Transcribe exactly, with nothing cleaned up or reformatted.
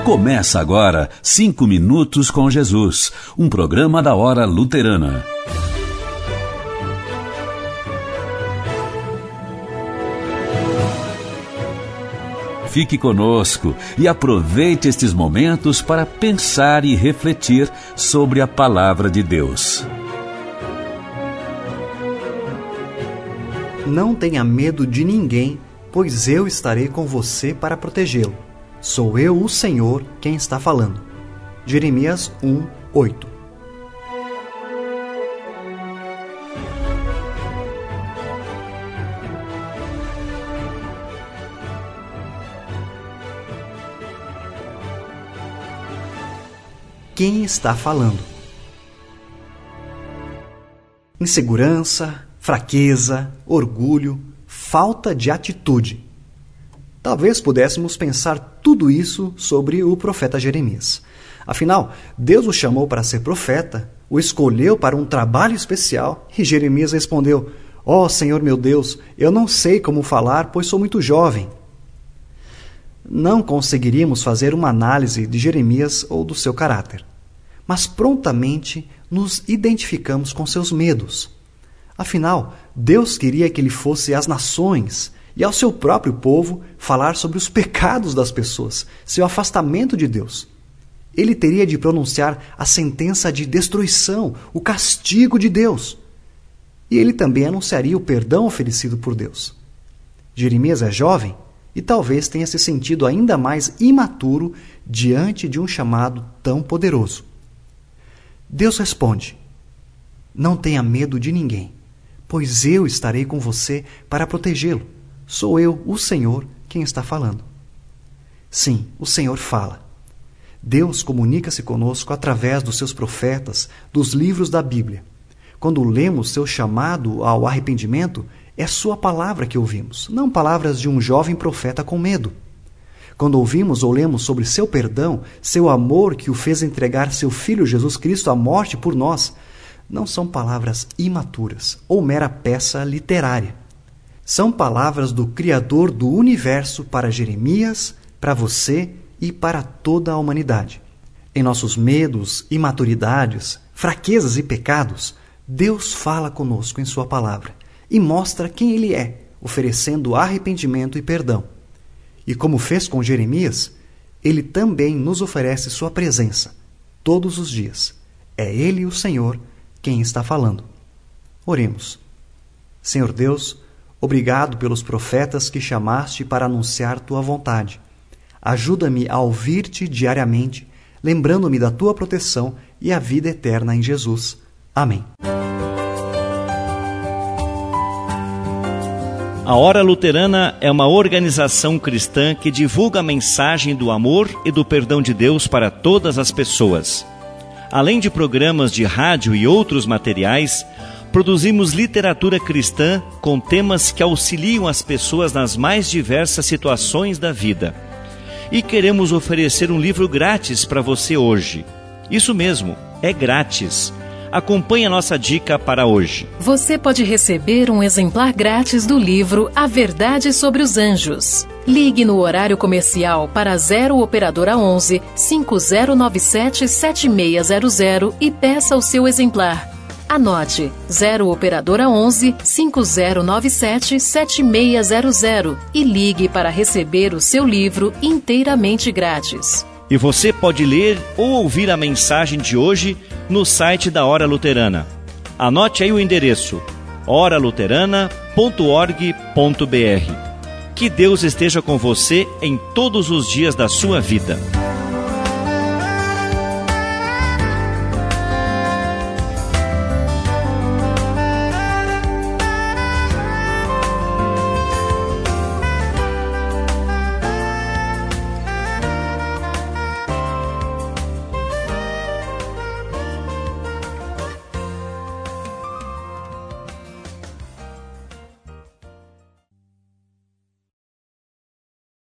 Começa agora Cinco Minutos com Jesus, um programa da Hora Luterana. Fique conosco e aproveite estes momentos para pensar e refletir sobre a Palavra de Deus. Não tenha medo de ninguém, pois eu estarei com você para protegê-lo. Sou eu, o Senhor, quem está falando. Jeremias um, oito. Quem está falando? Insegurança, fraqueza, orgulho, falta de atitude. Talvez pudéssemos pensar tudo isso sobre o profeta Jeremias. Afinal, Deus o chamou para ser profeta, o escolheu para um trabalho especial, e Jeremias respondeu: ó Senhor meu Deus, eu não sei como falar, pois sou muito jovem. Não conseguiríamos fazer uma análise de Jeremias ou do seu caráter, mas prontamente nos identificamos com seus medos. Afinal, Deus queria que ele fosse às nações e ao seu próprio povo falar sobre os pecados das pessoas, seu afastamento de Deus. Ele teria de pronunciar a sentença de destruição, o castigo de Deus. E ele também anunciaria o perdão oferecido por Deus. Jeremias é jovem e talvez tenha se sentido ainda mais imaturo diante de um chamado tão poderoso. Deus responde: não tenha medo de ninguém, pois eu estarei com você para protegê-lo. Sou eu, o Senhor, quem está falando. Sim, o Senhor fala. Deus comunica-se conosco através dos seus profetas, dos livros da Bíblia. Quando lemos seu chamado ao arrependimento, é sua palavra que ouvimos, não palavras de um jovem profeta com medo. Quando ouvimos ou lemos sobre seu perdão, seu amor que o fez entregar seu Filho Jesus Cristo à morte por nós, não são palavras imaturas ou mera peça literária. São palavras do Criador do Universo para Jeremias, para você e para toda a humanidade. Em nossos medos, imaturidades, fraquezas e pecados, Deus fala conosco em sua palavra e mostra quem Ele é, oferecendo arrependimento e perdão. E como fez com Jeremias, Ele também nos oferece sua presença, todos os dias. É Ele, o Senhor, quem está falando. Oremos. Senhor Deus, obrigado pelos profetas que chamaste para anunciar tua vontade. Ajuda-me a ouvir-te diariamente, lembrando-me da tua proteção e a vida eterna em Jesus. Amém. A Hora Luterana é uma organização cristã que divulga a mensagem do amor e do perdão de Deus para todas as pessoas. Além de programas de rádio e outros materiais, produzimos literatura cristã com temas que auxiliam as pessoas nas mais diversas situações da vida. E queremos oferecer um livro grátis para você hoje. Isso mesmo, é grátis. Acompanhe a nossa dica para hoje. Você pode receber um exemplar grátis do livro A Verdade sobre os Anjos. Ligue no horário comercial para zero Operadora onze, cinco zero nove sete, sete seis zero zero e peça o seu exemplar. Anote zero Operadora onze, cinco zero nove sete, sete seis zero zero e ligue para receber o seu livro inteiramente grátis. E você pode ler ou ouvir a mensagem de hoje no site da Hora Luterana. Anote aí o endereço: hora luterana ponto org ponto br. Que Deus esteja com você em todos os dias da sua vida.